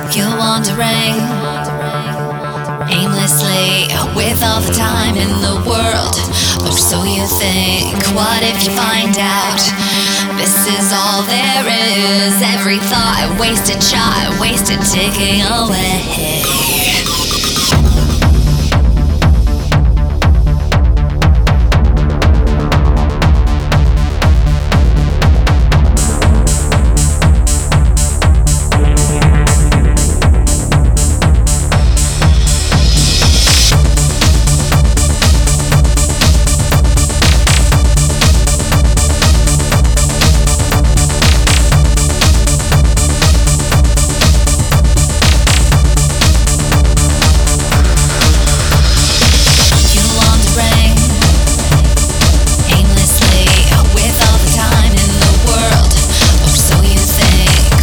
You're wandering aimlessly with all the time in the world. Or so you think. What if you find out this is all there is? Every thought, wasted shot, wasted ticking away.